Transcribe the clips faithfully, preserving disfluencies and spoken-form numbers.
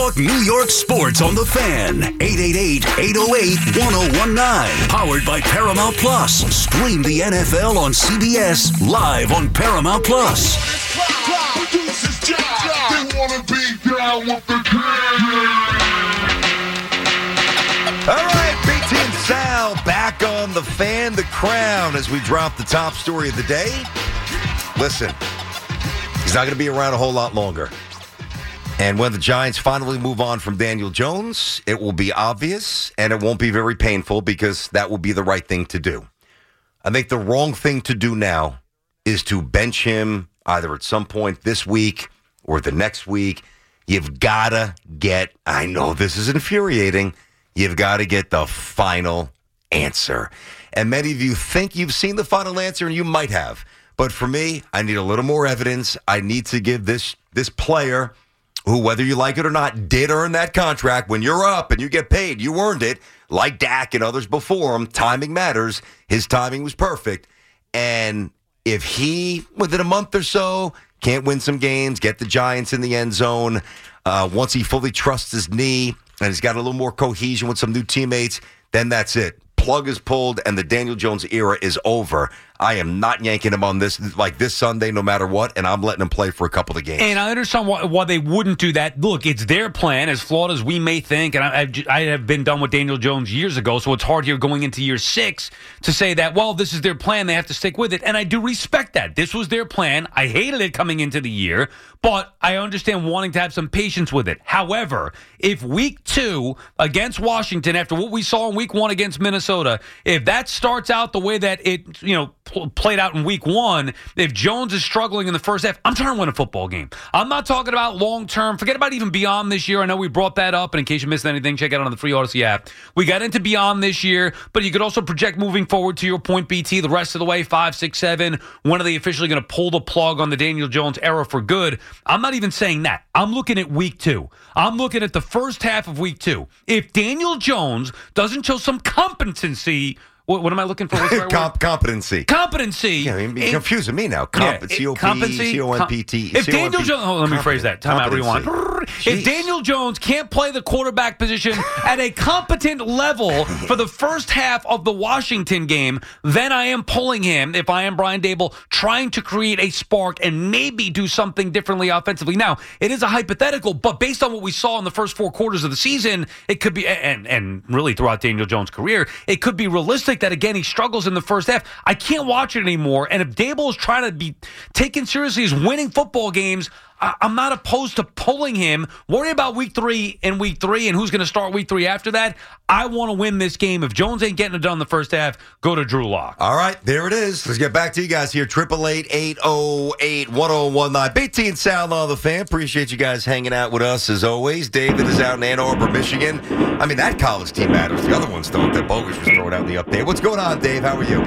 Talk New York sports on the Fan. eight eight eight, eight oh eight, one oh one nine. Powered by Paramount Plus. Stream the N F L on C B S live on Paramount Plus. All right, B T and Sal back on the Fan, the Crown, as we drop the top story of the day. Listen, he's not going to be around a whole lot longer. And when the Giants finally move on from Daniel Jones, it will be obvious, and it won't be very painful because that will be the right thing to do. I think the wrong thing to do now is to bench him either at some point this week or the next week. You've got to get, I know this is infuriating, you've got to get the final answer. And many of you think you've seen the final answer, and you might have. But for me, I need a little more evidence. I need to give this this player, who, whether you like it or not, did earn that contract. When you're up and you get paid, you earned it. Like Dak and others before him, timing matters. His timing was perfect. And if he, within a month or so, can't win some games, get the Giants in the end zone, uh, once he fully trusts his knee and he's got a little more cohesion with some new teammates, then that's it. Plug is pulled and the Daniel Jones era is over. I am not yanking him on this like this Sunday no matter what, and I'm letting him play for a couple of games. And I understand why, why they wouldn't do that. Look, it's their plan, as flawed as we may think, and I, I've, I have been done with Daniel Jones years ago, so it's hard here going into year six to say that, well, this is their plan, they have to stick with it, and I do respect that. This was their plan. I hated it coming into the year, but I understand wanting to have some patience with it. However, if week two against Washington, after what we saw in week one against Minnesota, if that starts out the way that it, you know, played out in week one, if Jones is struggling in the first half, I'm trying to win a football game. I'm not talking about long-term. Forget about even beyond this year. I know we brought that up, and in case you missed anything, check it out on the free Odyssey app. We got into beyond this year, but you could also project moving forward to your point, B T, the rest of the way, five, six, seven. When are they officially going to pull the plug on the Daniel Jones era for good? I'm not even saying that. I'm looking at week two. I'm looking at the first half of week two. If Daniel Jones doesn't show some competency, What, what am I looking for? What's the right Comp- competency. Competency. Yeah, I mean, you're confusing me now. Comp- yeah, C O P, C O N P T. If Daniel Jones, oh, let me phrase that. Time out, rewind. If Daniel Jones can't play the quarterback position at a competent level for the first half of the Washington game, then I am pulling him, if I am Brian Daboll, trying to create a spark and maybe do something differently offensively. Now, it is a hypothetical, but based on what we saw in the first four quarters of the season, it could be, and, and really throughout Daniel Jones' career, it could be realistic that, again, he struggles in the first half. I can't watch it anymore. And if Daboll is trying to be taken seriously as winning football games, I- I'm not opposed to pulling him. Worry about week three and week three and who's going to start week three after that. I want to win this game. If Jones ain't getting it done in the first half, go to Drew Lock. All right, there it is. Let's get back to you guys here. Triple eight eight oh eight one oh one nine. B T and Sal on the Fan. Appreciate you guys hanging out with us as always. David is out in Ann Arbor, Michigan. I mean, that college team matters. The other ones don't. That Bogus was throwing out in the update. What's going on, Dave? How are you?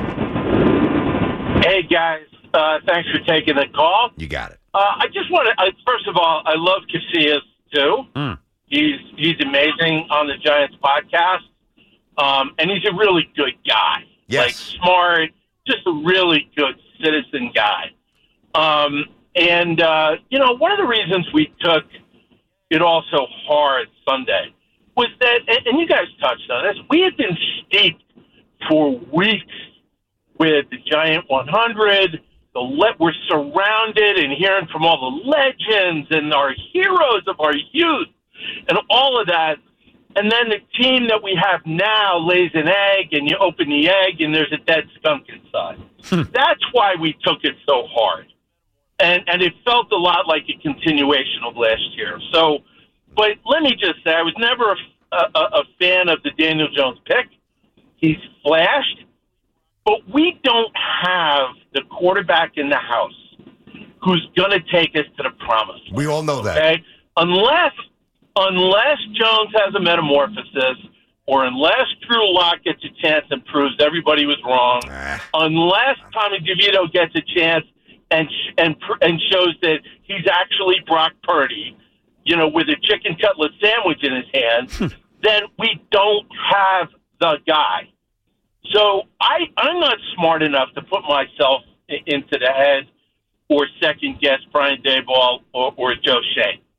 Hey, guys. Uh, thanks for taking the call. You got it. Uh, I just want to, uh, first of all, I love Casillas, too. Mm. He's he's amazing on the Giants podcast, um, and he's a really good guy. Yes. Like, smart, just a really good citizen guy. Um, and, uh, you know, one of the reasons we took it all so hard Sunday was that, and, and you guys touched on this, we had been steeped for weeks with the Giant one hundred. The le- we're surrounded and hearing from all the legends and our heroes of our youth and all of that. And then the team that we have now lays an egg, and you open the egg, and there's a dead skunk inside. That's why we took it so hard. And and it felt a lot like a continuation of last year. So, but let me just say, I was never a, a, a fan of the Daniel Jones pick. He's flashed. But we don't have the quarterback in the house who's going to take us to the promise. We all know that. Okay? Unless, unless Jones has a metamorphosis, or unless Drew Lock gets a chance and proves everybody was wrong, ah. unless Tommy DeVito gets a chance and and and shows that he's actually Brock Purdy, you know, with a chicken cutlet sandwich in his hand, then we don't have the guy. So I, I'm not smart enough to put myself into the head or second guess Brian Daboll or, or Joe Shea.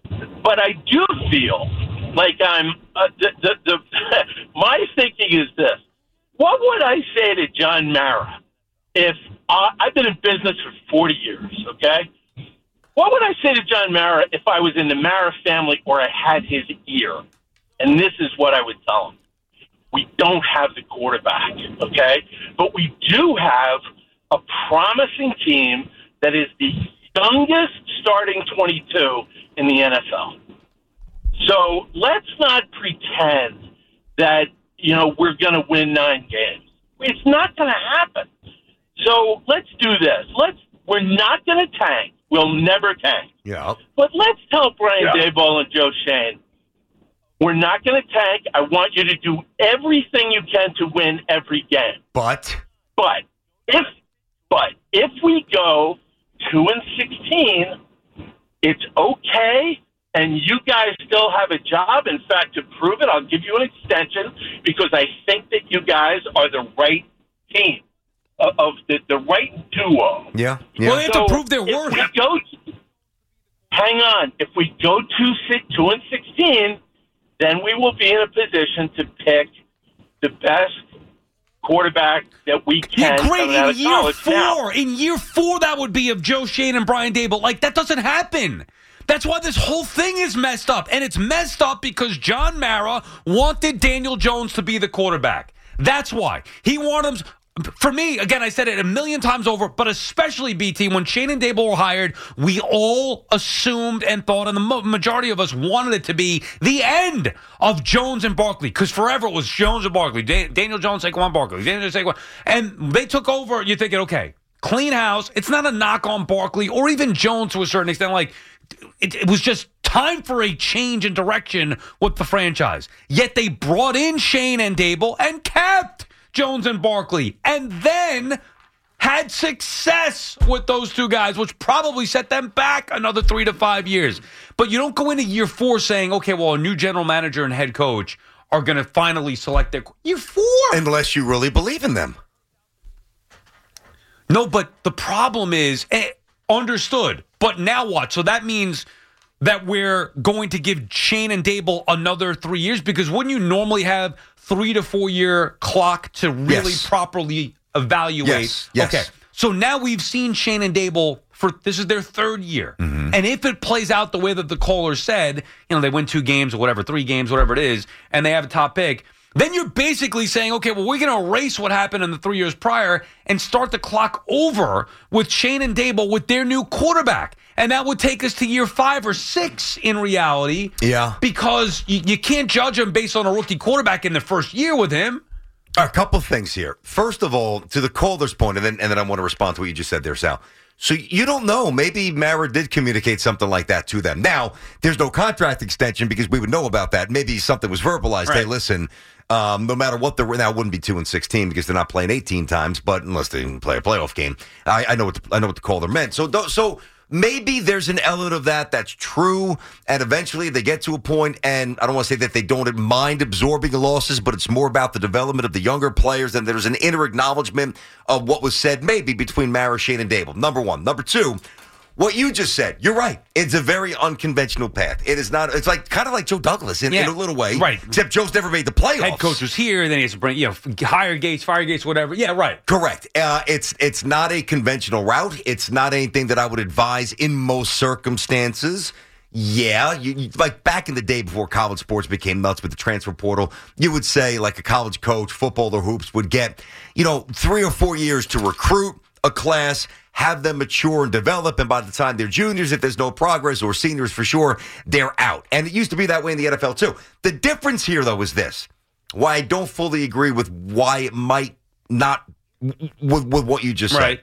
but I do feel like I'm uh, the, the, the my thinking is this: what would I say to John Mara if uh, I've been in business for forty years? Okay, what would I say to John Mara if I was in the Mara family or I had his ear? And this is what I would tell him: we don't have the quarterback, okay, but we do have a promising team that is the youngest starting twenty-two in the N F L. So let's not pretend that, you know, we're going to win nine games. It's not going to happen. So let's do this. Let's. We're not going to tank. We'll never tank. Yeah. But let's tell Brian Yeah. Daboll and Joe Schoen, we're not going to tank. I want you to do everything you can to win every game. But But if but if we go two and sixteen, it's okay, and you guys still have a job. In fact, to prove it, I'll give you an extension because I think that you guys are the right team, of, of the, the right duo. yeah, yeah. Well, they have So to prove their if worth. we go, hang on. If we go two, six, two and sixteen, then we will be in a position to pick the best quarterback that we Yeah, can. great. coming out In of year college. four, Now, in year four, that would be of Joe Schoen and Brian Daboll. Like, that doesn't happen. That's why this whole thing is messed up. And it's messed up because John Mara wanted Daniel Jones to be the quarterback. That's why. He wanted him. For me, again, I said it a million times over, but especially, B T, when Schoen and Daboll were hired, we all assumed and thought, and the mo- majority of us wanted it to be the end of Jones and Barkley, because forever it was Jones and Barkley. Da- Daniel Jones, Saquon Barkley. Daniel Saquon. And they took over, you're thinking, okay, clean house. It's not a knock on Barkley or even Jones to a certain extent. Like, it, it was just time for a change in direction with the franchise. Yet they brought in Schoen and Daboll and kept Jones and Barkley, and then had success with those two guys, which probably set them back another three to five years. But you don't go into year four saying, okay, well, a new general manager and head coach are going to finally select their year four. Unless you really believe in them. No, but the problem is, eh, understood. But now what? So that means that we're going to give Schoen and Daboll another three years? Because wouldn't you normally have three to four year clock to really Yes. properly evaluate? Yes, yes. Okay. So now we've seen Schoen and Daboll for this is their third year. Mm-hmm. And if it plays out the way that the caller said, you know, they win two games or whatever, three games, whatever it is, and they have a top pick, then you're basically saying, okay, well, we're going to erase what happened in the three years prior and start the clock over with Schoen and Daboll with their new quarterback. And that would take us to year five or six in reality. Yeah. Because you, you can't judge him based on a rookie quarterback in the first year with him. A couple things here. First of all, to the caller's point, and then and then I want to respond to what you just said there, Sal. So you don't know. Maybe Mara did communicate something like that to them. Now, there's no contract extension because we would know about that. Maybe something was verbalized. Right. Hey, listen, um, no matter what the now it wouldn't be two and sixteen because they're not playing eighteen times, but unless they play a playoff game, I, I know what the, I know what the caller meant. So th- so. Maybe there's an element of that that's true, and eventually they get to a point, and I don't want to say that they don't mind absorbing the losses, but it's more about the development of the younger players, and there's an inner acknowledgement of what was said maybe between Mara, Schoen, and Daboll. Number one. Number two, what you just said, you're right. It's a very unconventional path. It is not, it's like kind of like Joe Douglas in, Yeah, in a little way. right. Except Joe's never made the playoffs. Head coach was here, then he has to bring, you know, hire Gates, fire Gates, whatever. Yeah, right. Correct. Uh, it's it's not a conventional route. It's not anything that I would advise in most circumstances. Yeah, you, you, like back in the day before college sports became nuts with the transfer portal, you would say like a college coach, football or hoops would get, you know, three or four years to recruit a class, have them mature and develop, and by the time they're juniors, if there's no progress, or seniors for sure, they're out. And it used to be that way in the N F L too. The difference here, though, is this. Why I don't fully agree with why it might not, with, with what you just Right. said.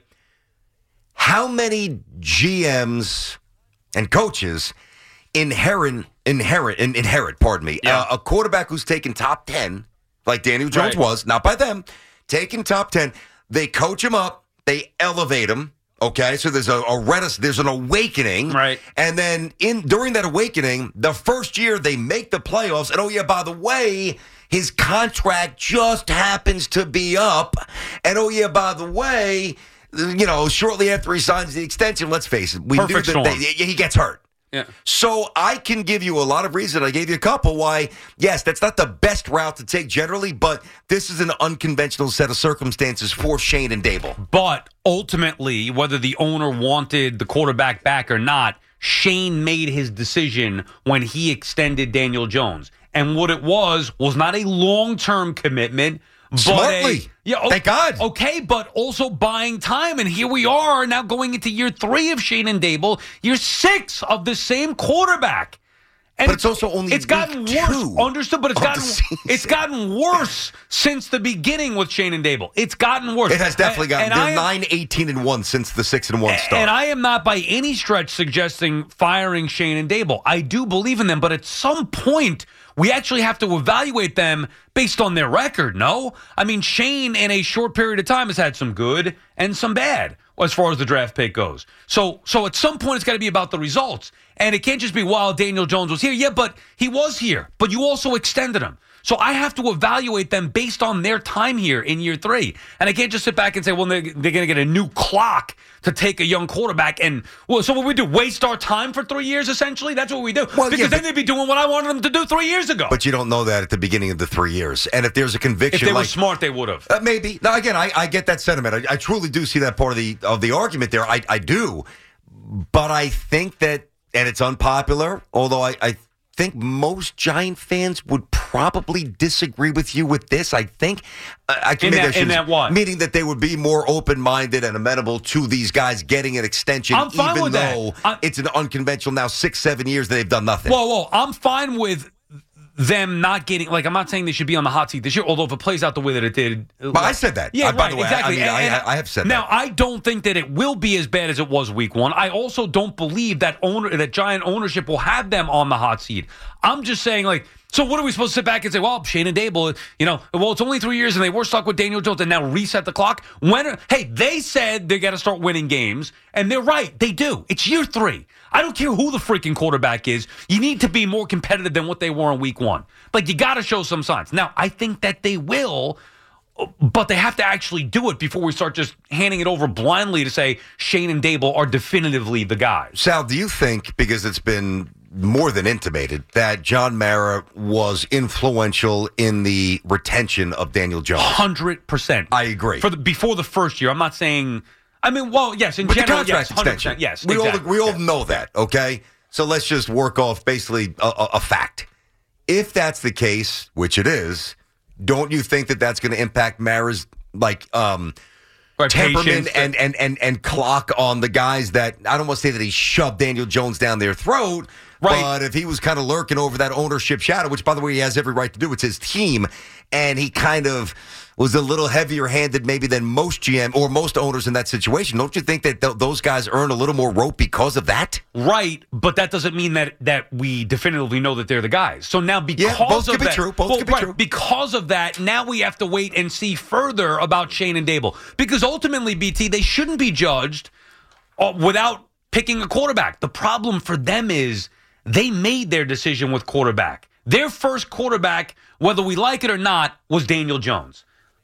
How many G Ms and coaches inherit, inherit, inherit, pardon me, Yeah. uh, a quarterback who's taken top ten, like Daniel Jones Right. was, not by them, taken top ten. They coach him up. They elevate him. Okay, so there's a, a renaissance, there's an awakening. Right. And then in during that awakening, the first year they make the playoffs. And oh, yeah, by the way, his contract just happens to be up. And oh, yeah, by the way, you know, shortly after he signs the extension, let's face it, we Perfect knew that storm. they, he gets hurt. Yeah. So I can give you a lot of reasons. I gave you a couple why, yes, that's not the best route to take generally, but this is an unconventional set of circumstances for Shane and Dable. But ultimately, whether the owner wanted the quarterback back or not, Shane made his decision when he extended Daniel Jones. And what it was was not a long-term commitment. Smartly. But a, yeah, oh, Thank God. Okay, but also buying time. And here we are now going into year three of Shane and Dable, year six of the same quarterback. And but it's also only it's gotten week worse. two Understood, but it's of gotten the season. it's gotten worse since the beginning with Shane and Dable. It's gotten worse. It has definitely gotten. And They're am, nine, eighteen, and one since the six and one start. And I am not by any stretch suggesting firing Shane and Dable. I do believe in them, but at some point we actually have to evaluate them based on their record. No, I mean Shane in a short period of time has had some good and some bad as far as the draft pick goes. So, so at some point it's got to be about the results. And it can't just be, well, Daniel Jones was here. Yeah, but he was here. But you also extended him. So I have to evaluate them based on their time here in year three. And I can't just sit back and say, well, they're, they're going to get a new clock to take a young quarterback. And, well, so what we do, waste our time for three years, essentially? That's what we do. Well, because yeah, then but, they'd be doing what I wanted them to do three years ago. But you don't know that at the beginning of the three years. And if there's a conviction, if they like, were smart, they would have. Uh, maybe. Now, again, I, I get that sentiment. I, I truly do see that part of the of the argument there. I, I do. But I think that, and it's unpopular, although I, I think most Giant fans would probably disagree with you with this. I think uh, I can in maybe that, I should, in that what? meaning that they would be more open-minded and amenable to these guys getting an extension, I'm fine even with though that. it's an unconventional now six, seven years that they've done nothing. Whoa, whoa. I'm fine with them not getting, like, I'm not saying they should be on the hot seat this year, although if it plays out the way that it did. But I said that. Yeah, uh, by right, the way, exactly. I, mean, and, I, I have said now, that. Now, I don't think that it will be as bad as it was week one. I also don't believe that owner, that Giant ownership will have them on the hot seat. I'm just saying, like, so what are we supposed to sit back and say, well, Shane and Dable, you know, well, it's only three years and they were stuck with Daniel Jones and now reset the clock? When? Are, hey, they said they got to start winning games, and they're right. They do. It's year three. I don't care who the freaking quarterback is. You need to be more competitive than what they were in week one. Like, you got to show some signs. Now, I think that they will, but they have to actually do it before we start just handing it over blindly to say Shane and Dable are definitively the guys. Sal, do you think, because it's been more than intimated, that John Mara was influential in the retention of Daniel Jones? one hundred percent. I agree. For the, before the first year, I'm not saying... I mean, well, yes, in With general, the contract yes, one hundred extension. percent, yes. We exactly. all we all yes. know that, okay? So let's just work off basically a, a, a fact. If that's the case, which it is, don't you think that that's going to impact Mara's, like, um... Right, temperament and, and, and, and clock on the guys that, I don't want to say that he shoved Daniel Jones down their throat, right. But if he was kind of lurking over that ownership shadow, which, by the way, he has every right to do, it's his team, and he kind of was a little heavier-handed maybe than most G M or most owners in that situation, don't you think that th- those guys earn a little more rope because of that? Right, but that doesn't mean that that we definitively know that they're the guys. So now because yeah, both of could be that, true. Both well, could be right, true. Because of that, now we have to wait and see further about Shane and Dable. Because ultimately, B T, they shouldn't be judged uh, without picking a quarterback. The problem for them is they made their decision with quarterback. Their first quarterback, whether we like it or not, was Daniel Jones.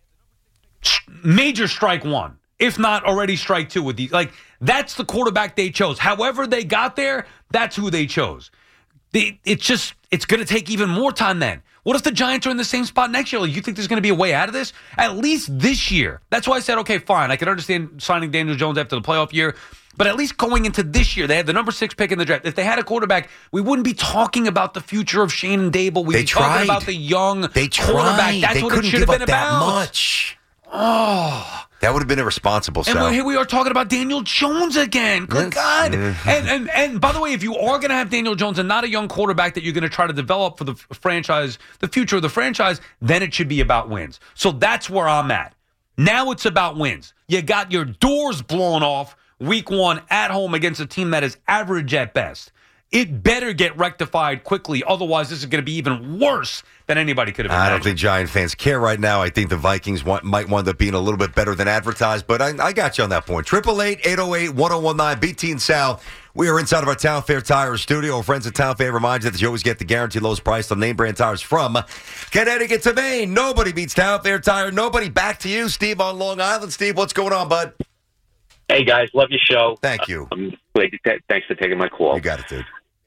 Major strike one, if not already strike two with these. Like, that's the quarterback they chose. However they got there, that's who they chose. They, it's just, it's going to take even more time then. What if the Giants are in the same spot next year? Like, you think there's going to be a way out of this? At least this year. That's why I said, okay, fine. I can understand signing Daniel Jones after the playoff year. But at least going into this year, they had the number six pick in the draft. If they had a quarterback, we wouldn't be talking about the future of Shane and Dable. We'd They be tried. talking about the young They tried. quarterback. That's they what it couldn't should give have been up that about. much. Oh. That would have been irresponsible, And Sal. we're, here we are talking about Daniel Jones again. Good Yes. God. Yeah. And, and and by the way, if you are going to have Daniel Jones and not a young quarterback that you're going to try to develop for the franchise, the future of the franchise, then it should be about wins. So that's where I'm at. Now it's about wins. You got your doors blown off week one at home against a team that is average at best. It better get rectified quickly. Otherwise, this is going to be even worse than anybody could have imagined. I don't think Giant fans care right now. I think the Vikings want, might wind up being a little bit better than advertised, but I, I got you on that point. eight eight eight, eight oh eight, one oh one nine, B T and Sal. We are inside of our Town Fair Tire studio. Friends at Town Fair remind you that you always get the guaranteed lowest price on name brand tires from Connecticut to Maine. Nobody beats Town Fair Tire. Nobody. Back to you, Steve, on Long Island. Steve, what's going on, bud? Hey, guys. Love your show. Thank you. Um, wait, th- thanks for taking my call. You got it, dude.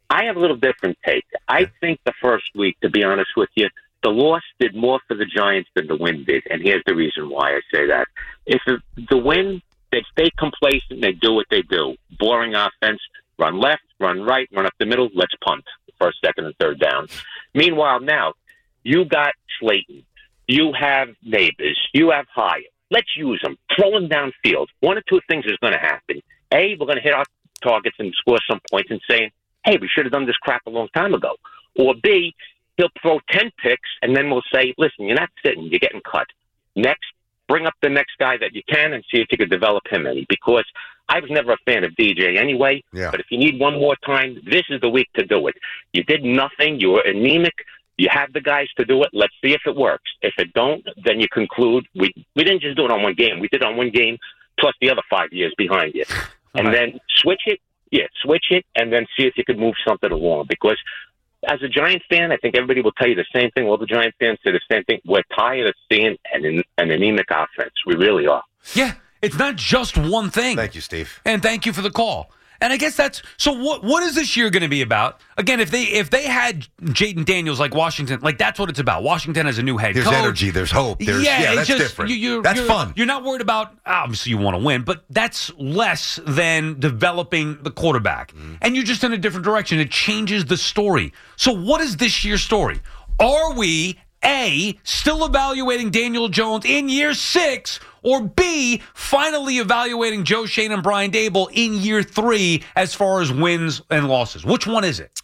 I have a little different take. I think the first week, to be honest with you, the loss did more for the Giants than the win did, and here's the reason why I say that. If the, the win, they stay complacent, they do what they do. Boring offense, run left, run right, run up the middle, let's punt. First, second, and third down. Meanwhile, now, you got Slayton. You have Neighbors. You have Hyatt. Let's use them. Throw them downfield. One or two things is going to happen. A, we're going to hit our targets and score some points and saying, hey, we should have done this crap a long time ago. Or B, he'll throw ten picks, and then we'll say, listen, you're not sitting. You're getting cut. Next, bring up the next guy that you can and see if you could develop him any. Because I was never a fan of D J anyway. Yeah. But if you need one more time, this is the week to do it. You did nothing. You were anemic. You have the guys to do it. Let's see if it works. If it don't, then you conclude we we didn't just do it on one game. We did it on one game plus the other five years behind it. And Right. then switch it. Yeah, switch it, and then see if you could move something along. Because as a Giant fan, I think everybody will tell you the same thing. All the Giant fans say the same thing. We're tired of seeing an, an anemic offense. We really are. Yeah, it's not just one thing. Thank you, Steve. And thank you for the call. And I guess that's so. What what is this year going to be about? Again, if they if they had Jayden Daniels like Washington, like that's what it's about. Washington has a new head There's coach. energy. There's hope. There's, yeah, yeah, it's that's just, different. You, you're, that's you're, fun. You're not worried about, obviously you want to win, but that's less than developing the quarterback. Mm. And you're just in a different direction. It changes the story. So what is this year's story? Are we, A, still evaluating Daniel Jones in year six, or B, finally evaluating Joe Schoen and Brian Daboll in year three as far as wins and losses? Which one is it?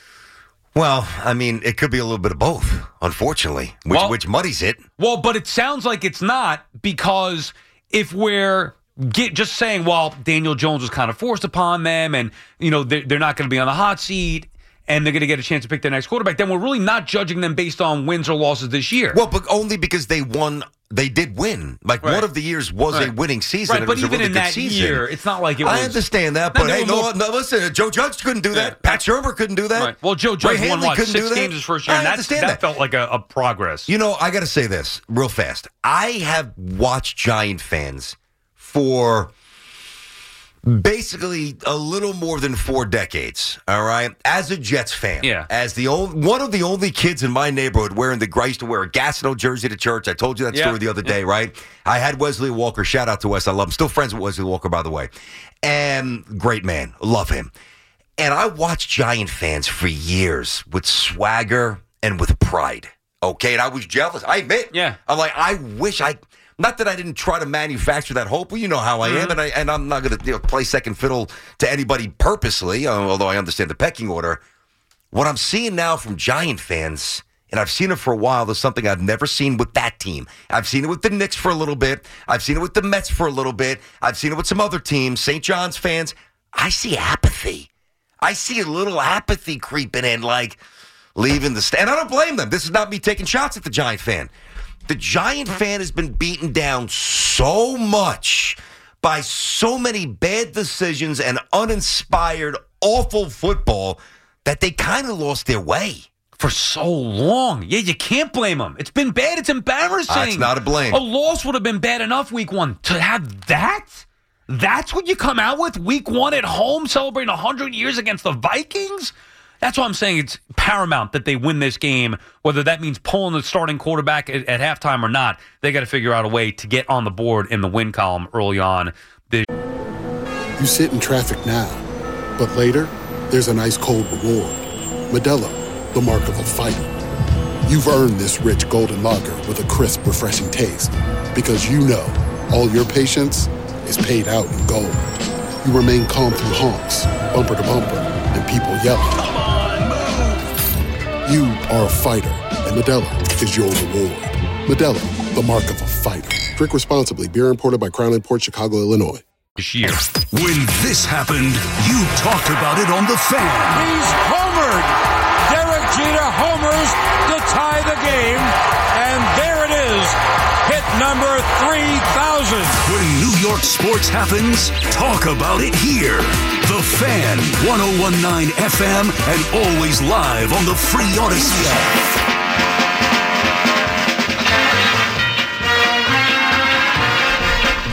Well, I mean, it could be a little bit of both, unfortunately, which, Well- which muddies it. Well, but it sounds like it's not, because if we're get, just saying, well, Daniel Jones was kind of forced upon them and, you know, they're, they're not going to be on the hot seat and they're going to get a chance to pick their next quarterback, then we're really not judging them based on wins or losses this year. Well, but only because they won. They did win. Like, Right. one of the years was Right. a winning season. Right, and but it was even a really in good that season. year, it's not like it was. I understand that, No, but they hey, were no, more- no, listen, Joe Judge couldn't do that. Yeah. Pat Shermer couldn't do that. Right. Well, Joe Ray Judge won, Handley what, couldn't six do that. games his first year, I and that's, understand that that. felt like a, a progress. You know, I got to say this real fast. I have watched Giant fans for basically a little more than four decades, all right? As a Jets fan. Yeah. As the only, one of the only kids in my neighborhood wearing the, I used to wear a Gastineau jersey to church. I told you that Yeah. story the other day, right? I had Wesley Walker. Shout out to Wes. I love him. Still friends with Wesley Walker, by the way. And great man. Love him. And I watched Giant fans for years with swagger and with pride. Okay? And I was jealous. I admit. Yeah. I'm like, I wish I... Not that I didn't try to manufacture that hope. Well, you know how I am, and, I, and I'm not going to you know, play second fiddle to anybody purposely, uh, although I understand the pecking order. What I'm seeing now from Giant fans, and I've seen it for a while, is something I've never seen with that team. I've seen it with the Knicks for a little bit. I've seen it with the Mets for a little bit. I've seen it with some other teams, Saint John's fans. I see apathy. I see a little apathy creeping in, like leaving the stand. And I don't blame them. This is not me taking shots at the Giant fan. The Giant fan has been beaten down so much by so many bad decisions and uninspired, awful football that they kind of lost their way. For so long. Yeah, you can't blame them. It's been bad. It's embarrassing. That's not a blame. A loss would have been bad enough week one. To have that? That's what you come out with week one at home, celebrating one hundred years against the Vikings? That's why I'm saying it's paramount that they win this game, whether that means pulling the starting quarterback at, at halftime or not. They got to figure out a way to get on the board in the win column early on. This- You sit in traffic now, but later, there's an ice cold reward. Modelo, the mark of a fighter. You've earned this rich golden lager with a crisp, refreshing taste. Because you know all your patience is paid out in gold. You remain calm through honks, bumper to bumper, and people yelling. Come on, move! You are a fighter, and Modelo is your reward. Modelo, the mark of a fighter. Drink responsibly. Beer imported by Crown Imports, Chicago, Illinois. this year. When this happened, you talked about it on The Fan. He's homered. Derek Jeter homers to tie the game. And there it is. Hit number three thousand. When New York sports happens, talk about it here. The Fan, ten nineteen F M, and always live on the free Odyssey app. All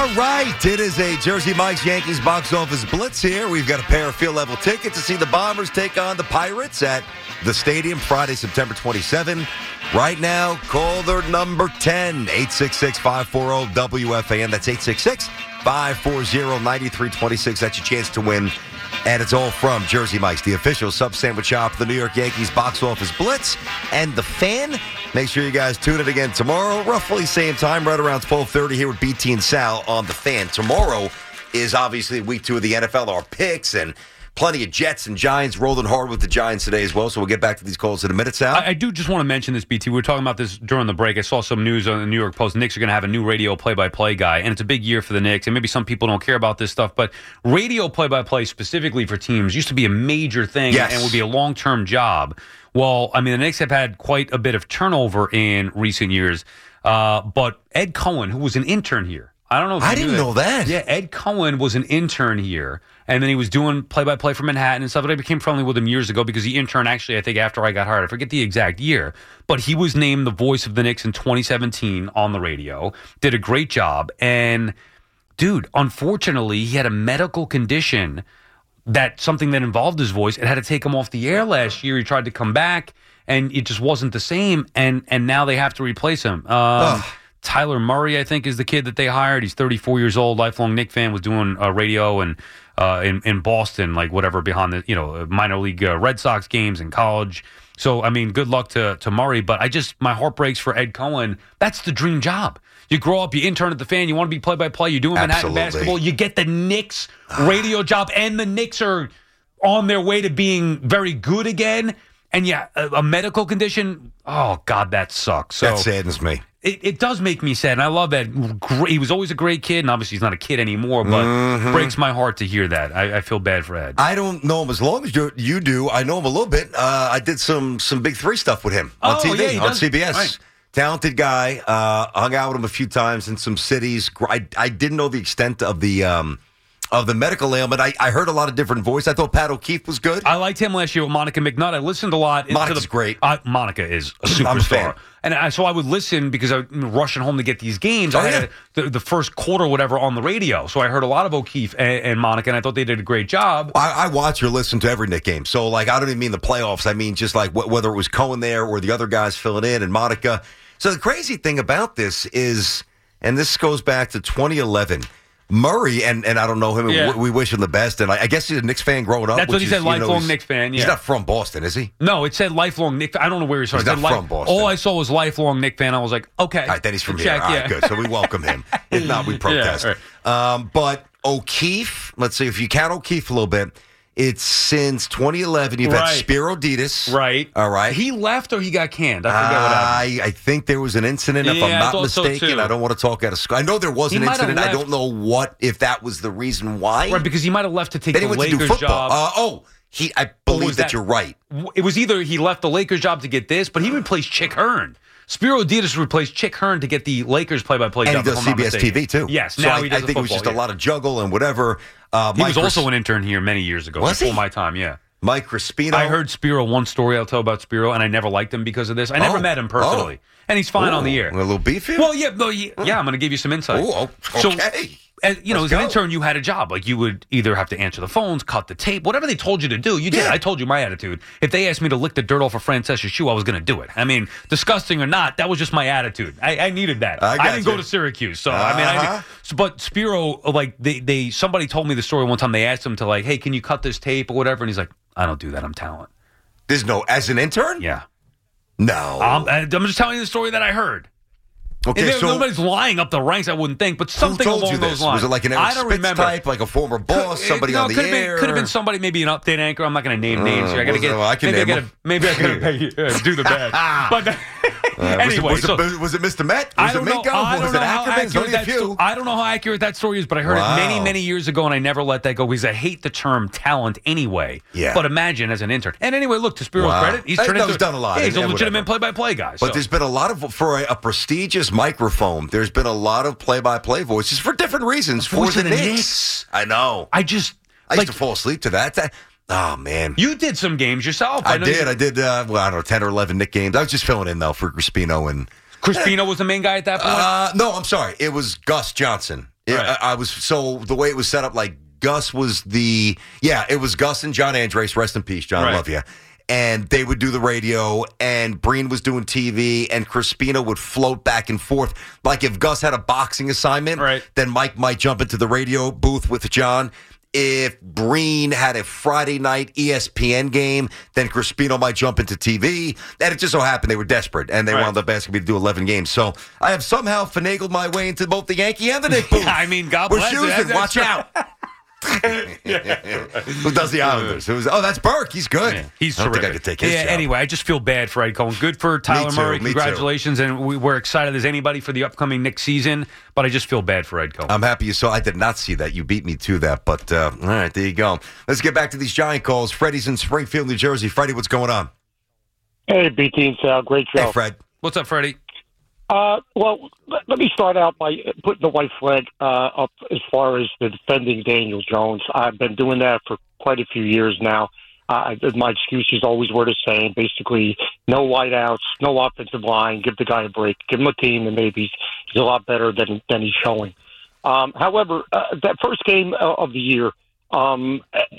All right, it is a Jersey Mike's Yankees box office blitz here. We've got a pair of field level tickets to see the Bombers take on the Pirates at the stadium Friday, September twenty-seventh. Right now, call their number ten, eight six six, five four zero, W F A N. That's eight six six, five four zero, nine three two six. That's your chance to win. And it's all from Jersey Mike's, the official sub sandwich shop of the New York Yankees box office blitz and the Fan. Make sure you guys tune in again tomorrow, roughly same time, right around twelve thirty here with B T and Sal on the Fan. Tomorrow is obviously week two of the N F L, our picks, and plenty of Jets and Giants rolling hard with the Giants today as well. So we'll get back to these calls in a minute, Sal. I, I do just want to mention this, B T. We were talking about this during the break. I saw some news on the New York Post. Knicks are going to have a new radio play-by-play guy, and it's a big year for the Knicks. And maybe some people don't care about this stuff, but radio play-by-play specifically for teams used to be a major thing Yes. and would be a long-term job. Well, I mean, the Knicks have had quite a bit of turnover in recent years, uh, but Ed Cohen, who was an intern here, I don't know if you I knew didn't that. know that. Yeah, Ed Cohen was an intern here, and then he was doing play-by-play for Manhattan and stuff. But I became friendly with him years ago because he interned, actually, I think, after I got hired. I forget the exact year. But he was named the voice of the Knicks in twenty seventeen on the radio, did a great job. And, dude, unfortunately, he had a medical condition, that something that involved his voice. It had to take him off the air last year. He tried to come back, and it just wasn't the same. And and now they have to replace him. Um, Tyler Murray, I think, is the kid that they hired. He's thirty-four years old, lifelong Knick fan, was doing uh, radio and uh, in, in Boston, like whatever, behind the, you know, minor league uh, Red Sox games in college. So, I mean, good luck to, to Murray. But I just, my heart breaks for Ed Cohen. That's the dream job. You grow up, you intern at the Fan, you want to be play-by-play, you're doing Manhattan Absolutely. basketball, you get the Knicks radio job, and the Knicks are on their way to being very good again. And yeah, a, a medical condition, oh, God, that sucks. So That saddens me. It, it does make me sad, and I love that. Great, he was always a great kid, and obviously he's not a kid anymore, but Mm-hmm. breaks my heart to hear that. I, I feel bad for Ed. I don't know him as long as you, you do. I know him a little bit. Uh, I did some some Big Three stuff with him on Oh, T V, yeah, he on does. C B S. Right. Talented guy. Uh, hung out with him a few times in some cities. Gr- I, I didn't know the extent of the um, of the medical ailment. I, I heard a lot of different voice. I thought Pat O'Keefe was good. I liked him last year with Monica McNutt. I listened a lot. Monica's to the, great. Uh, Monica is a I'm a fan. superstar. And I, so I would listen because I was rushing home to get these games. Oh, I had yeah. a, the, the first quarter, whatever, on the radio. So I heard a lot of O'Keefe and, and Monica, and I thought they did a great job. I, I watch or listen to every Knick game. So, like, I don't even mean the playoffs. I mean just like wh- whether it was Cohen there or the other guys filling in and Monica. So the crazy thing about this is, and this goes back to twenty eleven, Murray, and, and I don't know him, and Yeah. w- we wish him the best. And I, I guess he's a Knicks fan growing up. That's what which he is, said, you know, lifelong he's- Knicks fan, He's yeah. not from Boston, is he? No, it said lifelong Knick. I don't know where he started. He's It said not li- from Boston. All I saw was lifelong Knick fan. I was like, okay. All right, then he's from check, here. All right, yeah. good. So we welcome him. If not, we protest. Yeah, um, but O'Keefe, let's see, if you count O'Keefe a little bit, it's since twenty eleven. You've Right. had Spiro Ditas. Right. All right. He left or he got canned? I forget what happened. I, I think there was an incident, if Yeah, I I'm not thought so, mistaken. too. I don't want to talk out of school. I know there was He an might have incident. I left- don't know what, if that was the reason why. Right, because he might have left to take Then he the went to do Lakers football. job. Uh, oh, he. I Or believe was that, that- you're right. It was either he left the Lakers job to get this, but he replaced Chick Hearn. Spiro Ditas replaced Chick Hearn to get the Lakers play-by-play And job. he if does I'm not C B S T V, mistaken. too. Yes, So now I, he does I the think it was just football, a lot of juggle and whatever. Uh, He Mike was also Cris- an intern here many years ago, Was before he? my time, yeah. Mike Crispino. I heard Spiro, one story I'll tell about Spiro, and I never liked him because of this. I never Oh. met him personally, and he's fine Ooh, on the air. A little beefy? Well, yeah, no, yeah, yeah, I'm going to give you some insight. Ooh, oh, So, okay. as, you know, Let's as an go. intern, you had a job. Like, you would either have to answer the phones, cut the tape, whatever they told you to do, you did. Yeah. I told you my attitude. If they asked me to lick the dirt off of Francesca's shoe, I was going to do it. I mean, disgusting or not, that was just my attitude. I, I needed that. I got didn't you. go to Syracuse, so I mean, I Uh-huh. did, so, but Spiro, like, they, they, somebody told me the story one time. They asked him to, like, hey, can you cut this tape or whatever? And he's like, I don't do that. I'm talent. There's no, as an intern? Yeah. No. Um, I'm just telling you the story that I heard. okay, And there- so nobody's lying up the ranks, I wouldn't think, but who something told along you those this? lines. Was it like an Eric I don't Spitz remember. type, like a former boss, somebody no, on the could have air? Been, could have been somebody, maybe an update anchor. I'm not going to name names here. I got to well, get. well, I can maybe, name I gotta, maybe I got to uh, do the bad. But Uh, was, anyway, it, was, so it, was it Mister Met? Was I don't it know. Minko? I was don't it know how Ackerman? There's accurate only a that. few. Sto- I don't know how accurate that story is, but I heard Wow. it many, many years ago, and I never let that go because I hate the term talent anyway. Yeah. But imagine as an intern. And anyway, look, to Spiro's Wow. credit, he's Hey, turned no, into he's done a lot, Yeah, he's and- a and legitimate whatever. play-by-play guy. But so. there's been a lot of, for a, a prestigious microphone, there's been a lot of play-by-play voices for different reasons for Voice the of the Knicks. Knicks. I know. I just I like used to fall asleep to that. That- oh, man. you did some games yourself. I know did. you- I did, uh, well, I don't know, ten or eleven Knick games. I was just filling in, though, for Crispino and... Crispino was the main guy at that point. Uh, no, I'm sorry. It was Gus Johnson. Yeah, Right. I, I was so the way it was set up, like Gus was the yeah, it was Gus and John Andres. Rest in peace, John. I Right. love you. And they would do the radio, and Breen was doing T V, and Crispino would float back and forth. Like if Gus had a boxing assignment, Right. then Mike might jump into the radio booth with John. If Breen had a Friday night E S P N game, then Crispino might jump into T V. And it just so happened they were desperate, and they Right. wound up asking me to do eleven games. So I have somehow finagled my way into both the Yankee and the Nick booth. I mean, God We're bless you. choosing. That's- Watch out. Who does the Islanders? Who's, oh, that's Burke. He's good. Yeah, he's I don't terrific. think I could take his yeah, job. Anyway, I just feel bad for Ed Cohen. Good for Tyler too, Murray. me too. Congratulations, and we, we're excited as anybody for the upcoming Knicks season. But I just feel bad for Ed Cohen. I'm happy you saw. I did not see that. You beat me to that. But uh, all right, there you go. Let's get back to these Giant calls. Freddie's in Springfield, New Jersey. Freddie, what's going on? Hey, B T and Sal, great show. Hey, Fred. What's up, Freddie? Uh, well, let, let me start out by putting the white flag uh, up as far as the defending Daniel Jones. I've been doing that for quite a few years now. Uh, my excuses always were the same. Basically, no wideouts, no offensive line. Give the guy a break. Give him a team, and maybe he's a lot better than than he's showing. Um, however, uh, that first game uh, of the year, um,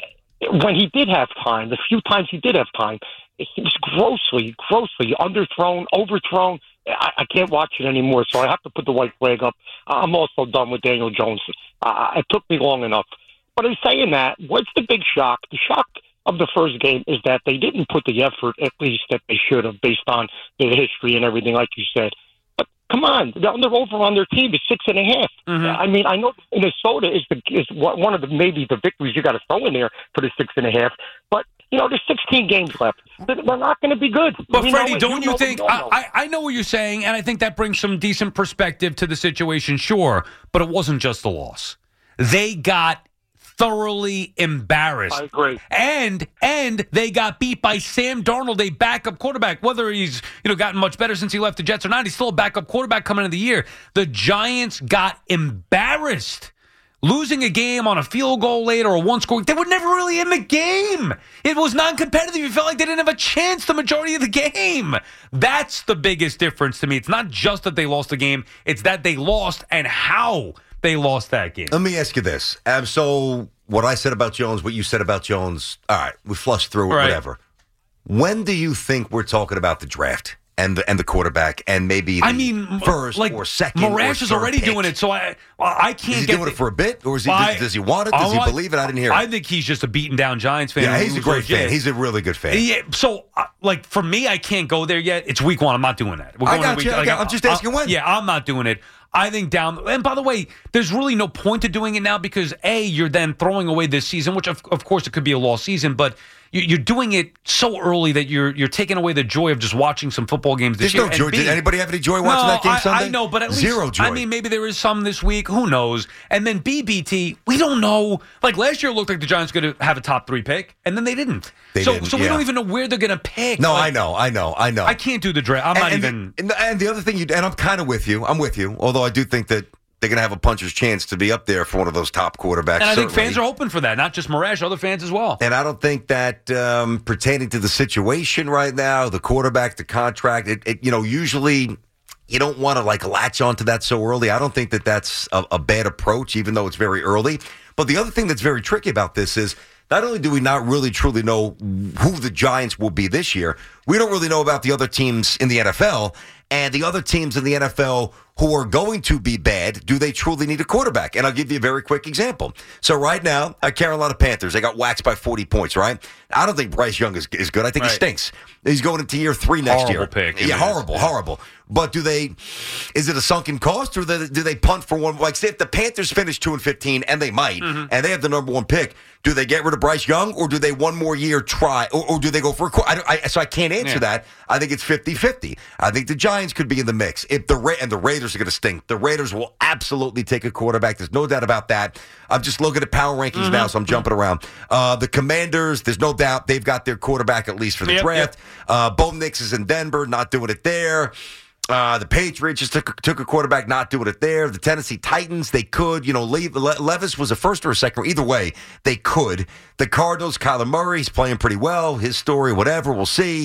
when he did have time, the few times he did have time, he was grossly, grossly underthrown, overthrown. I, I can't watch it anymore, so I have to put the white flag up. I'm also done with Daniel Jones. Uh, it took me long enough. But in saying that, what's the big shock? The shock of the first game is that they didn't put the effort, at least, that they should have, based on the history and everything, like you said. But come on, the under-over on their team is six and a half. Mm-hmm. I mean, I know Minnesota is the is one of the maybe the victories you got to throw in there for the six and a half, but. You know, there's sixteen games left. They're not going to be good. But, we Freddie, know it. don't you know think? it. I, I I know what you're saying, and I think that brings some decent perspective to the situation, sure. But it wasn't just the loss. They got thoroughly embarrassed. I agree. And and they got beat by Sam Darnold, a backup quarterback. Whether he's you know gotten much better since he left the Jets or not, he's still a backup quarterback coming into the year. The Giants got embarrassed. Losing a game on a field goal late or a one-score, they were never really in the game. It was non-competitive. You felt like they didn't have a chance the majority of the game. That's the biggest difference to me. It's not just that they lost the game. It's that they lost and how they lost that game. Let me ask you this. Um, so what I said about Jones, what you said about Jones, all right, we flushed through it, Right. whatever. When do you think we're talking about the draft? And the and the quarterback and maybe the I mean, first like, or second. Morash or is third already pick. doing it, so I I can't Is he get doing the, it for a bit, or is he, I- does he want it? Does he I- believe it? I didn't hear it. I think he's just a beaten down Giants fan. Yeah, he's a who's great legit. fan. He's a really good fan. Yeah, so uh, like for me, I can't go there yet. It's week one. I'm not doing that. We're I going to got week, you. I like, got- I'm just asking when. Yeah, I'm not doing it. I think down. And by the way, there's really no point to doing it now because A, you're then throwing away this season, which of, of course it could be a lost season, but you, you're doing it so early that you're you're taking away the joy of just watching some football games this There's year. no joy. And B, Did anybody have any joy watching no, that game I, Sunday? I know, but at least Zero joy. I mean, maybe there is some this week. Who knows? And then B B T, we don't know. Like last year, it looked like the Giants were going to have a top three pick, and then they didn't. They so, didn't, so we yeah. don't even know where they're going to pick. No, Like, I know, I know, I know. I can't do the draft. I'm and, not and even. The, and, the, and the other thing, you and I'm kind of with you. I'm with you. Although I do think that they're going to have a puncher's chance to be up there for one of those top quarterbacks. And I think certainly. fans are hoping for that, not just Morash, other fans as well. And I don't think that um, pertaining to the situation right now, the quarterback, the contract, it, it you know, usually you don't want to like latch onto that so early. I don't think that that's a, a bad approach, even though it's very early. But the other thing that's very tricky about this is not only do we not really truly know who the Giants will be this year, we don't really know about the other teams in the N F L. And the other teams in the N F L who are going to be bad, do they truly need a quarterback? And I'll give you a very quick example. So right now, uh, Carolina Panthers, they got waxed by forty points, right? I don't think Bryce Young is, is good. I think Right. he stinks. He's going into year three next Horrible year. pick. It Yeah, is. horrible, Yeah. horrible. But do they, is it a sunken cost or do they, do they punt for one? Like, say if the Panthers finish two and fifteen, and they might, Mm-hmm. and they have the number one pick, do they get rid of Bryce Young or do they one more year try, or, or do they go for a qu- I, don't- I, so I can't answer Yeah. that. I think it's fifty-fifty. I think the Giants could be in the mix. If the Ra- And the Raiders are going to stink. The Raiders will absolutely take a quarterback. There's no doubt about that. I'm just looking at power rankings Mm-hmm. now, so I'm jumping around. Uh, the Commanders, there's no doubt they've got their quarterback at least for the Yep, draft. Uh, Bo Nix is in Denver, not doing it there. Uh, the Patriots just took, took a quarterback, not doing it there. The Tennessee Titans, they could. You know, Le- Le- Levis was a first or a second. Either way, they could. The Cardinals, Kyler Murray, he's playing pretty well. His story, whatever, we'll see.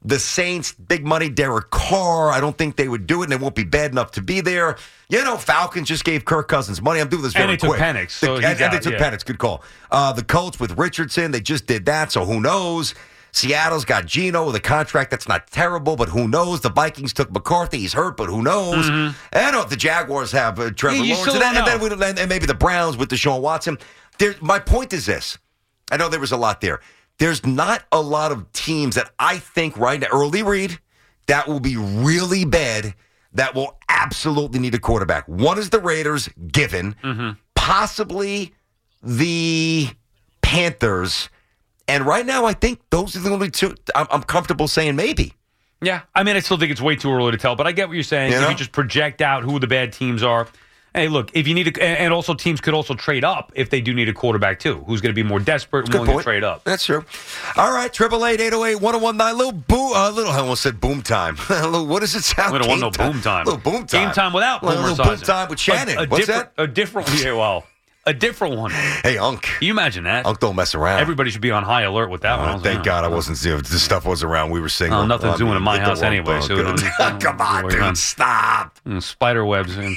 The Saints, big money, Derek Carr. I don't think they would do it, and they won't be bad enough to be there. You know, Falcons just gave Kirk Cousins money. I'm doing this very and they quick. took Penix, so the, and, he's and they out, took yeah. Penix. Good call. Uh, the Colts with Richardson, they just did that, so who knows? Seattle's got Geno with a contract that's not terrible, but who knows? The Vikings took McCarthy. He's hurt, but who knows? Mm-hmm. And I don't know if the Jaguars have uh, Trevor Yeah, you Lawrence. still And, don't then, know. and, then we, and maybe the Browns with Deshaun Watson. There, my point is this. I know there was a lot there. There's not a lot of teams that I think right now, early read, that will be really bad, that will absolutely need a quarterback. One is the Raiders, given. Mm-hmm. Possibly the Panthers. And right now, I think those are the only two I'm, I'm comfortable saying maybe. Yeah, I mean, I still think it's way too early to tell, but I get what you're saying. You If know? you just project out who the bad teams are. Hey, look, if you need a, and and also teams could also trade up if they do need a quarterback too. Who's going to be more desperate and Good willing point. to trade up? That's true. All right, triple eight eight oh eight one oh one nine. Little boom. Uh, little. I almost said boom time. little, what does it sound? We don't want no Game boom time. Little boom time. Game time without Little, boomer little boom sizing. time with Shannon. A, a What's different, that? A different. Yeah, well, a different one. Hey, Unc. Can you imagine that? Unc don't mess around. Everybody should be on high alert with that Uh, one. I was thank like, God I oh. wasn't. You know, this stuff was around. We were single. Oh, nothing's I doing mean, in my hit the house wrong anyway, bone. so we Good. don't need- Come on, worry about- dude. Stop. Mm, spider webs. And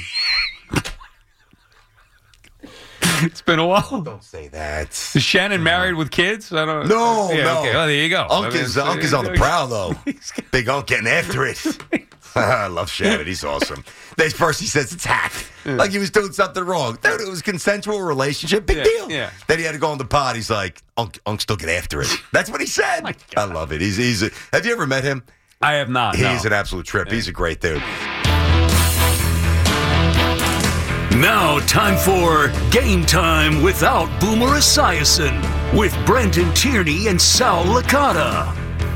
it's been a while. Don't say that. Is Shannon married with kids? I don't. No, yeah, no. Okay. Oh, there you go. Unc I mean, is, it's- Unc is on the prowl, though. Big Unc getting after it. I love Shannon. He's awesome. They, first he says it's hacked. Like he was doing something wrong. Dude, it was consensual relationship. Big Yeah, deal. yeah. Then he had to go on the pod. He's like, Unc, Unc still get after it. That's what he said. My I love it. He's, he's a, have you ever met him? I have not. He's no. an absolute trip. He's a great dude. Now, time for Game Time without Boomer Esiason with Brendan Tierney and Sal Licata.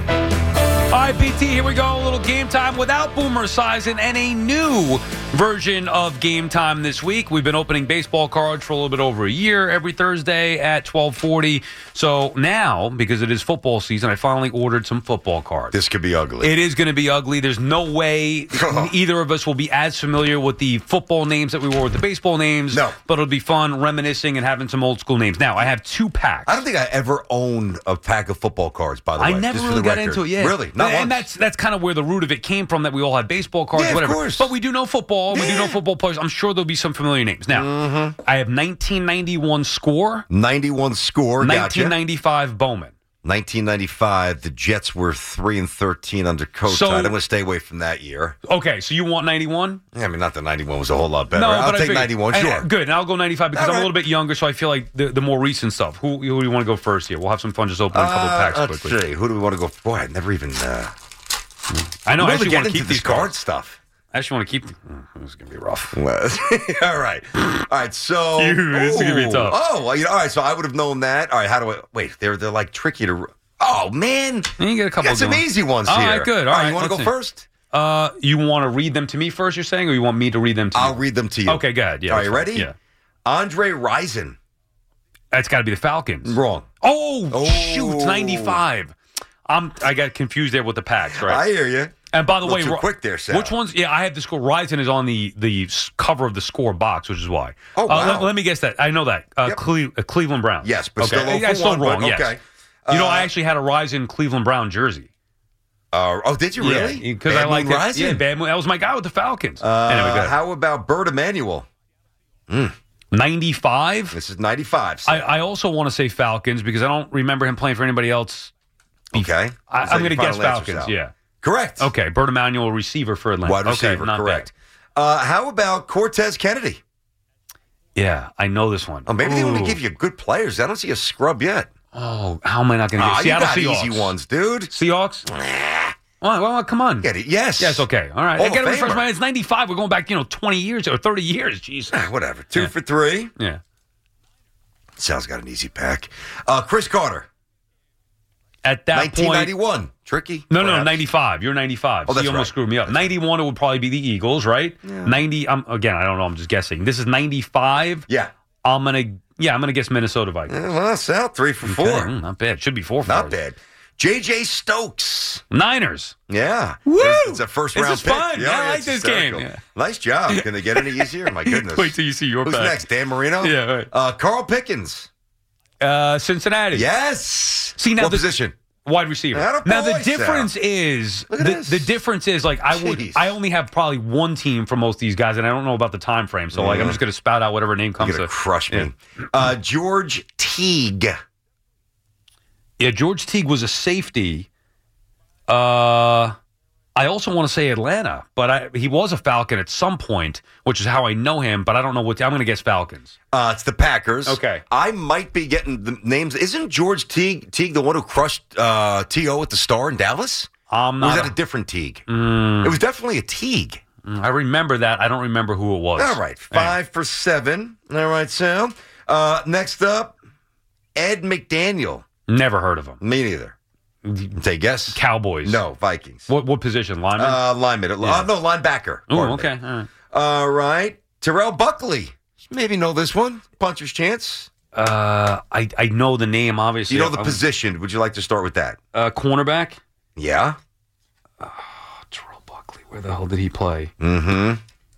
All right, B T, here we go. A little Game Time without Boomer Esiason and a new version of Game Time this week. We've been opening baseball cards for a little bit over a year every Thursday at twelve forty. So now, because it is football season, I finally ordered some football cards. This could be ugly. It is going to be ugly. There's no way either of us will be as familiar with the football names that we were with the baseball names. No. But it'll be fun reminiscing and having some old school names. Now, I have two packs. I don't think I ever owned a pack of football cards, by the I way. never just for really the got record. into it, yeah. Really? Not and once. that's that's kind of where the root of it came from, that we all had baseball cards, Yeah, of whatever. course. But we do know football, and we do know football players. I'm sure there'll be some familiar names. Now, Mm-hmm. I have nineteen ninety-one Score, ninety-one Score, gotcha. nineteen ninety-five Bowman. nineteen ninety-five, the Jets were three and thirteen under Coach. So- I'm going to stay away from that year. Okay, so you want ninety-one? Yeah, I mean, not that ninety-one was a whole lot better. No, I'll but I take figured- ninety-one, and, sure. uh, Good, and I'll go ninety-five because All I'm a right. little bit younger, so I feel like the, the more recent stuff. Who, who do you want to go first here? We'll have some fun just opening a couple Uh, packs let's quickly. see. Who do we want to go? Boy, I never even. Uh, I know. I never actually get want to into keep this these card cards. stuff. I actually want to keep. Oh, this is gonna be rough. all right, all right. So, Phew, this is gonna be Ooh. tough. Oh, well, you know, all right. So I would have known that. All right, how do I? Wait, they're they're like tricky to. Oh man, You can get a couple. got some going. easy ones All here. right, good. All All right, right, you want to let's go see. first? Uh, you want to read them to me first? You're saying, or you want me to read them to you? I'll read them to you. Okay, good. Yeah. Are that's you fine. ready? Yeah. Andre Rison. That's got to be the Falcons. Wrong. Oh, Oh. shoot, ninety-five. I'm. I got confused there with the packs, right? I hear you. And by the A little way, too Ro- quick there, Sal. which ones? Yeah, I have the score. Ryzen is on the the s- cover of the score box, which is why. Oh, Uh, wow. let, let me guess that. I know that. Uh, Yep. Cle- uh, Cleveland Browns. Yes, but okay. still oh I- I for still one, wrong. but Yes. okay. You know, Uh, I actually had a Ryzen Cleveland Brown jersey. Uh, oh, did you really? Because Bad I like Moon it. Rising? Yeah, Bad Moon. That was my guy with the Falcons. Uh, anyway, go ahead. how about Bert Emanuel? ninety-five. This is ninety-five. I, I also want to say Falcons because I don't remember him playing for anybody else. okay. I, Is that I'm your going to guess final answer, Falcons. Sal? Yeah. Correct. Okay. Bert Emanuel, receiver for Atlanta. Wide receiver, okay, not correct. Uh, how about Cortez Kennedy? Bad. Yeah, I know this one. Oh, maybe they want to Ooh. give you good players. I don't see a scrub yet. Oh, how am I not going to Ah, get you Seattle got Seahawks? easy ones, dude. Seahawks? Well, well, come on. Get it? Yes. Yes, okay. All right. Hall I got to of refresh Famer. my It's ninety-five. We're going back, you know, twenty years or thirty years. Jeez. Ah, whatever. Two Yeah. for three. Yeah. Sal's got an easy pack. Uh, Chris Carter, At that nineteen point. ninety-one. Tricky. No, no, perhaps. ninety-five. You're ninety-five. Oh, So that's you almost right. screwed me up. ninety-one, it would probably be the Eagles, right? ninety, um, again, I don't know. I'm just guessing. This is ninety-five. Yeah. I'm going to, yeah, I'm going to guess Minnesota Vikings. Eh, well, Sal, three for four. Okay, mm, not bad. Should be four for Not us. bad. J J Stokes. Niners. Yeah. Woo! It's, it's a first This round is pick. fun. Yeah, I like it's this game. hysterical. Yeah. Nice job. Can they get any easier? My goodness. Wait till you see your Who's pack. next? Dan Marino? Yeah, right. Uh, Carl Pickens. Uh, Cincinnati. Yes. See, now what the- position? Wide receiver. Atta Now the boy, difference Sal. is Look at the, this. the difference is like I would Jeez. I only have probably one team for most of these guys, and I don't know about the time frame. So like I'm just gonna spout out whatever name comes You're to going to crush me. Yeah. Uh, George Teague. Yeah, George Teague was a safety. Uh, I also want to say Atlanta, but I, he was a Falcon at some point, which is how I know him. But I don't know what. I'm going to guess Falcons. Uh, it's the Packers. Okay. I might be getting the names. Isn't George Teague, Teague the one who crushed uh, T O at the Star in Dallas? I'm Or was not. that a different Teague? Mm, It was definitely a Teague. I remember that. I don't remember who it was. All right. Five for seven. All right, Sam. Uh, next up, Ed McDaniel. Never heard of him. Me neither. Take a guess. Cowboys. No, Vikings. What what position? Lineman. Uh, lineman. Yeah. Uh, no, linebacker. oh, Pardon okay. me. All right. All right. Terrell Buckley. Maybe know this one. Puncher's chance. Uh, I I know the name obviously. You know the I'm- position. Would you like to start with that? Uh, cornerback. Yeah. Terrell Buckley. Where the hell did he play? Mm-hmm.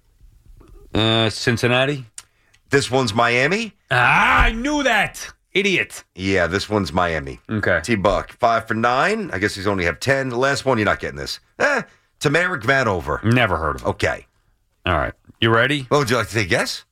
Uh, Cincinnati. This one's Miami. Ah, I knew that. Idiot. Yeah, this one's Miami. Okay. T-Buck, five for nine. I guess he's only have ten. The last one, you're not getting this. Eh, Tamarick Vanover. Never heard of him. Okay. All right. You ready? Well, would you like to take a guess?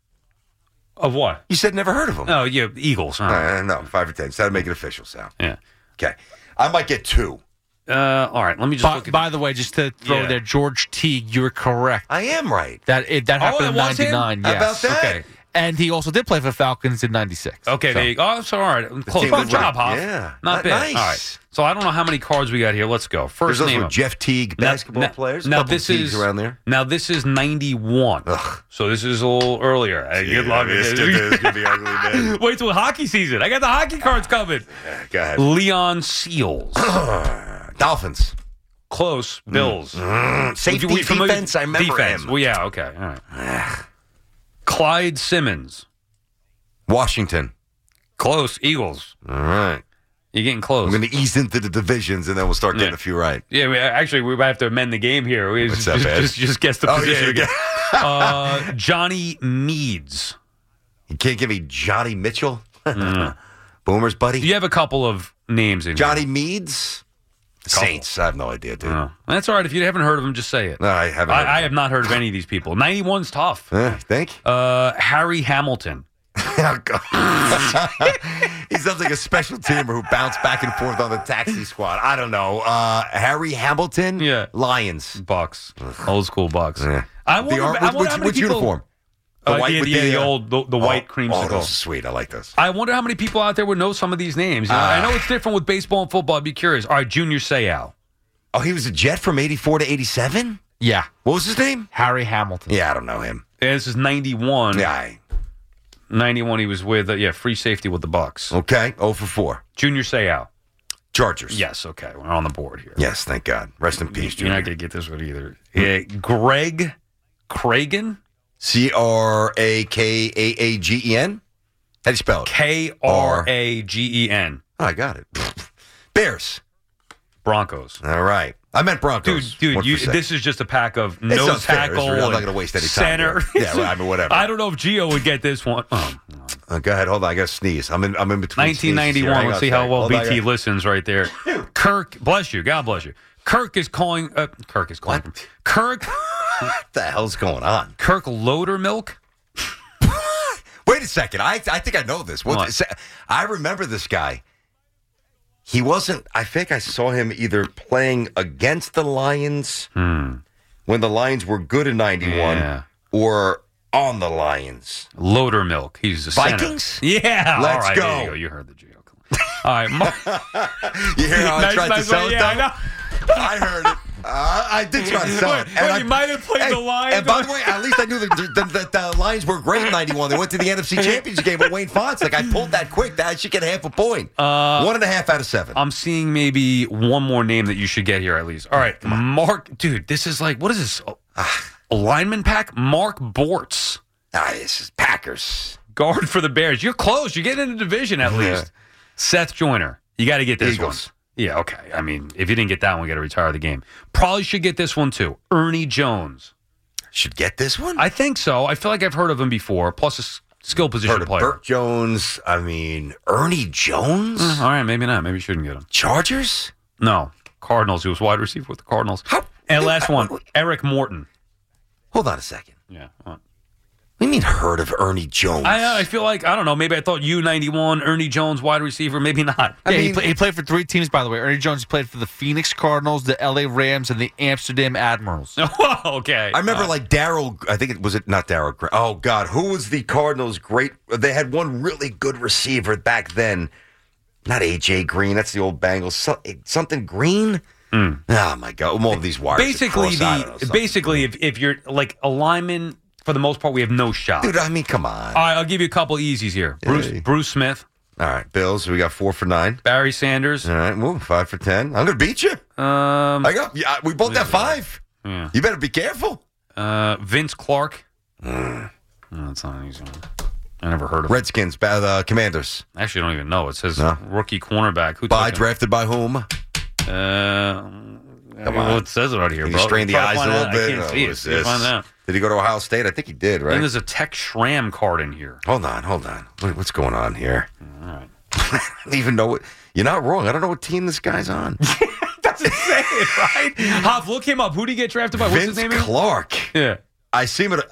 Of what? You said never heard of him. Oh, yeah, Eagles. All right. Uh, no, five for ten. So that'll make it official, Sal. Yeah. Okay. I might get two. Uh, all right. Let me just By, look at by the way, just to throw Yeah. there, George Teague, you were correct. I am right. That it, that Oh, happened it in was him? ninety-nine. How Yes. about that? Okay. And he also did play for Falcons in ninety-six. Okay, So- there you go. Oh, so all right. Close. team Good that job, won. Hoff. Yeah. Not Not bad. nice. All right. So I don't know how many cards we got here. Let's go. First There's name. also 'em. Jeff Teague, Now- basketball now- players. Now Couple this Teagues is around there. Now this is ninety-one. Ugh. So this is a little earlier. Hey, good luck. This is gonna be ugly, man. Wait till hockey season. I got the hockey cards coming. Go ahead. Leon Seals. Dolphins. Close. Bills. Mm, safety, We familiar- defense. I remember defense. him. Well, yeah. Okay. All right. Clyde Simmons. Washington. Close. Eagles. All right. You're getting close. I'm going to ease into the divisions, and then we'll start getting Yeah. a few right. Yeah, we, actually, we might have to amend the game here. We What's just, that, man? just, just guess the Oh, position yeah, again. uh, Johnny Meads. You can't give me Johnny Mitchell? Boomer's buddy? You have a couple of names in Johnny Meads? The Couple. Saints. I have no idea, dude. here. Oh, that's all right. If you haven't heard of them, just say it. No, I haven't. heard I, I of have not heard of any of these people. ninety-one's tough. him. Eh, think? Uh, Harry Hamilton. Oh, God. He sounds like a special teamer who bounced back and forth on the taxi squad. I don't know. Uh, Harry Hamilton? Yeah. Lions. Bucks. Old school Bucks. Yeah. I The wonder, ar- I which, wonder which, how many which people, uniform? Uh, yeah, with yeah, the, uh, old, the, the white oh, creamsicle. Oh, those are sweet. I like those. I wonder how many people out there would know some of these names. You know, I know it's different with baseball and football. I'd be curious. All right, Junior Seau. Oh, he was a Jet from eighty-four to eighty-seven? Yeah. What was his name? Harry Hamilton. Yeah, I don't know him. Yeah, this is ninety-one. Yeah. I, ninety-one, he was with, uh, yeah, free safety with the Bucks. okay. oh for four. Junior Seau. Chargers. Yes, okay. We're on the board here. Yes, thank God. Rest in peace, You're Junior. not going to get this one either. Yeah, Greg Cragen? C R A K A A G E N? How do you spell it? K R A G E N. Oh, I got it. Bears. Broncos. All right. I meant Dude, Broncos. dude, One you, for six. this is just a pack of It's nose unfair. tackle. I'm not and going to waste any time. Center. here. Yeah, well, I mean, whatever. I don't know if Gio would get this one. Oh, Uh, go ahead. Hold on. I got to sneeze. I'm in, I'm in between nineteen sneezes here. ninety-one. Hang Let's on see a how second. well Hold B on, I T got- listens right there. Kirk, bless you. God bless you. Kirk is calling. Uh, Kirk is calling. What? Kirk. What the hell's going on? Kirk Lodermilk. Wait a second. I I think I know this. What, What? I remember this guy. He wasn't. I think I saw him either playing against the Lions when the Lions were good in ninety-one, Yeah. or on the Lions. Lodermilk. He's the center. Vikings? Yeah. Let's all right, go. There you go. You heard the joke. All right. Mark, You hear how I nice, tried nice to sell one. it? Yeah, I though? know. I heard it. Uh, I did try to sell it. Wait, wait, you might have played the Lions. And by the way, at least I knew that the, the, the Lions were great in ninety-one. They went to the N F C Championship game with Wayne Fontes. Like, I pulled that quick. That I should get half a point. Uh, One and a half out of seven. I'm seeing maybe one more name that you should get here at least. All right, Mark, dude, this is like, what is this? A lineman pack? Mark Bortz, Ah, this is Packers. guard for the Bears. You're close. You're getting in the division at Yeah. least. Seth Joyner, you got to get this Eagles. one. Yeah, okay. I mean, if you didn't get that one, we got to retire the game. Probably should get this one too. Ernie Jones. Should get this one? I think so. I feel like I've heard of him before. Plus a s- skill position Heard of player. Burt Jones. I mean, Ernie Jones? Mm, all right, maybe not. Maybe you shouldn't get him. Chargers? No, Cardinals. He was wide receiver with the Cardinals. How? And last one, Eric Morton. Hold on a second. Yeah. What do you mean heard of Ernie Jones? I, I feel like, I don't know, maybe I thought U ninety-one, Ernie Jones, wide receiver, maybe not. Yeah, I he, mean- play, he played for three teams, by the way. Ernie Jones played for the Phoenix Cardinals, the L A Rams, and the Amsterdam Admirals. Okay. I remember Uh, like Darryl, I think it was it not Darryl. Gra- Oh God, who was the Cardinals' great? They had one really good receiver back then. Not A J Green. That's the old Bengals. So, something Green. Oh my God, all of these wires. basically, across, I don't know, the something. basically, if, if you're like a lineman, for the most part, we have no shot. dude. I mean, come on. All right, I'll give you a couple easies here. Bruce Hey. Bruce Smith, All right, Bills. We got four for nine. Barry Sanders. All right, well, five for ten. I'm gonna beat you. Um, I got. Yeah, we both got five. yeah. You better be careful. Uh, Vince Clark. No, that's not an easy one. I never heard of him. Redskins, ba- the Commanders. Actually, I don't even know. It says No. rookie cornerback. Who By took him? drafted by whom? Uh, Come well, on. it says it right here, Can bro. you strain the Try to eyes a find little out. bit? I can't Oh, see what it. is See if this? find out. Did he go to Ohio State? I think he did, I right? think there's a Tech Schramm card in here. Hold on, hold on. Wait, what's going on here? All right. I don't even know what. You're not wrong. I don't know what team this guy's on. Doesn't say it, right? Hop, look him up. Who did he get drafted by? What's Vince his name? again? Clark. Yeah. I see him at. A,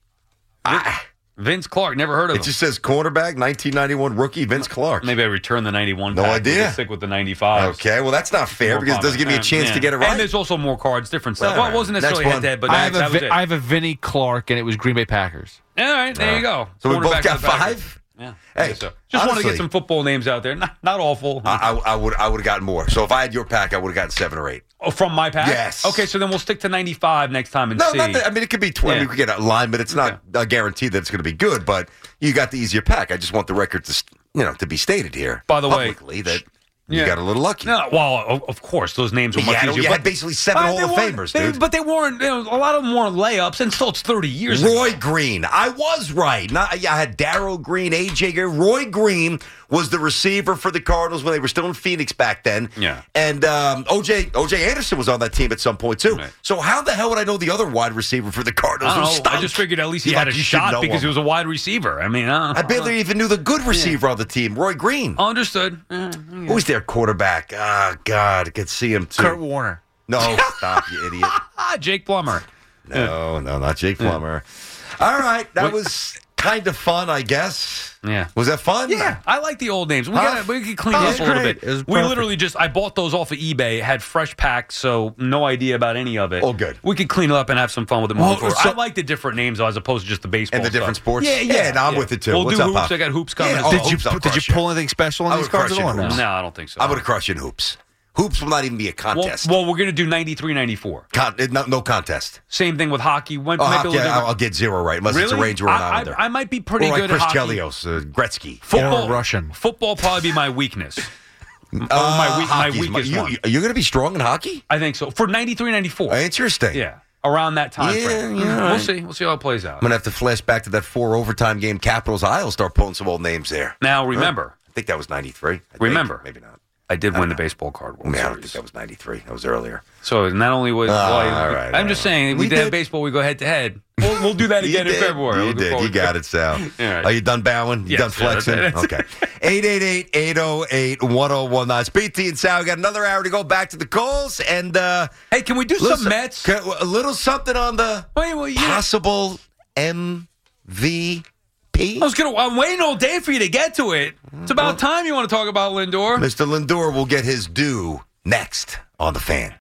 I, Vince Clark. Never heard of it him. just says cornerback, nineteen ninety-one rookie, Vince Clark. Maybe I returned the ninety-one. No pack. idea. We can stick with the ninety-five. Okay, well that's not fair because it doesn't give me a chance to get it right. And there's also more cards, different stuff. All Well, right. it wasn't Next necessarily one. head to head, but I that, have, a, that was Vi- it. I have a Vinnie Clark, and it was Green Bay Packers. All right, there you go. So we both Quarterback got of the Packers. five. Yeah. Hey, I guess so. Just want to honestly- get some football names out there. Not, not awful. I, I, I would I would have gotten more. So if I had your pack, I would have gotten seven or eight. Oh, from my pack? Yes. Okay, so then we'll stick to ninety-five next time and No, see. not that, I mean it could be twenty. Yeah. We could get a line, but it's not a guarantee that it's going to be good. But you got the easier pack. I just want the record to st- you know to be stated here. By the way, publicly, that you yeah. got a little lucky. No, well, of, of course, those names were You much had- easier. you but had basically seven Uh, Hall they of weren't- Famers, they- dude. But they weren't. You know, a lot of them weren't layups, and still, it's thirty years ago. Roy Green. I was right. Not, yeah, I had Darryl Green, A J Green. Roy Green was the receiver for the Cardinals when they were still in Phoenix back then. Yeah. And um, O J O J Anderson was on that team at some point, too. Right. So how the hell would I know the other wide receiver for the Cardinals? I don't who know. stunk? I just figured at least he You're had like, a you should shot know because him. he was a wide receiver. I mean, I, I barely even knew the good receiver on the team, Roy Green. understood. Uh, Who was their quarterback? Ah, God, I could see him, too. Kurt Warner. No, stop, you idiot. Ah, Jake Plummer. No, no, not Jake Plummer. All right, that What- was kind of fun, I guess. Yeah. Was that fun? Yeah, I like the old names. We Huh? got we can clean Oh, it it up was a little great. bit. It was We perfect. literally just I bought those off of eBay. It had fresh packs, so no idea about any of it. Oh, good. We could clean it up and have some fun with it Well, moving forward. so- I like the different names though, as opposed to just the baseball And the different stuff. sports? Yeah, yeah, Yeah, no, I'm with it, too. We'll What's do up, hoops. Pop? I got hoops coming. Yeah, oh, Did you hoops, I'll did you crush you. pull anything special I in these would cards crush at you all? in No. hoops. No, I don't think so. I would have crushed you in hoops. Hoops will not even be a Well, contest. well, we're gonna do ninety-three, ninety-four. Con- no, no contest. Same thing with hockey. Might, Oh, might be a hockey, little I'll, different. I'll get zero right, unless it's a Really? Ranger or an I, Islander. I, I might be pretty or like good Chris at hockey. Chelios, uh, Gretzky. Football, Or Russian. Football probably be my weakness. Uh, my weak- my hockey's weakest you, one. You're going to be strong in hockey? I think so. For ninety-three, ninety-four. Interesting. Yeah, around that time Yeah, frame. yeah, Mm, all we'll right. see. We'll see how it plays out. I'm going to have to flash back to that four overtime game, Capitals Isle, start pulling some old names there. Now remember, I think that was ninety-three. I think. Remember. Maybe not. I did win the baseball card I World mean, I don't think Series. that was ninety-three. That was earlier. So not only was, Ah, well, all right, I'm all just right. saying we You did have did. baseball. We go head to head. We'll we'll do that again You in did. February. You Looking did. forward You to got it, Sal. right. Are you done bowing? You Yes, done yeah, that's flexing? it, that's Okay. eight eight eight, eight oh eight, one oh one nine. It's B T and Sal. We got another hour to go back to the Coles. And uh, Hey, can we do little some so- Mets? can- a little something on the Wait, well, you know, possible M V P. I was gonna. I'm waiting all day for you to get to it. It's about time you want to talk about Lindor. Mister Lindor will get his due next on the Fan.